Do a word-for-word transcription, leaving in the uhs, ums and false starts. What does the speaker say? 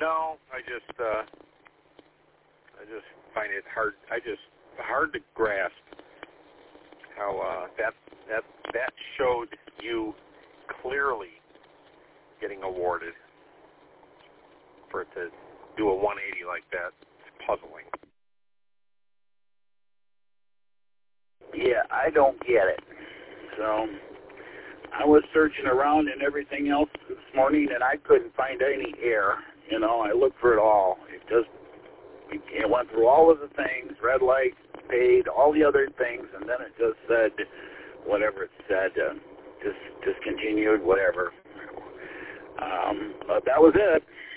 No, I just, uh, I just find it hard. I just hard to grasp how uh, that that that showed you clearly getting awarded for it to do a one eighty like that. It's puzzling. Yeah, I don't get it. So I was searching around and everything else this morning, and I couldn't find any error. You know, I looked for it all. It just it went through all of the things, red light, paid, all the other things, and then it just said whatever it said, uh, just discontinued, whatever. Um, but that was it.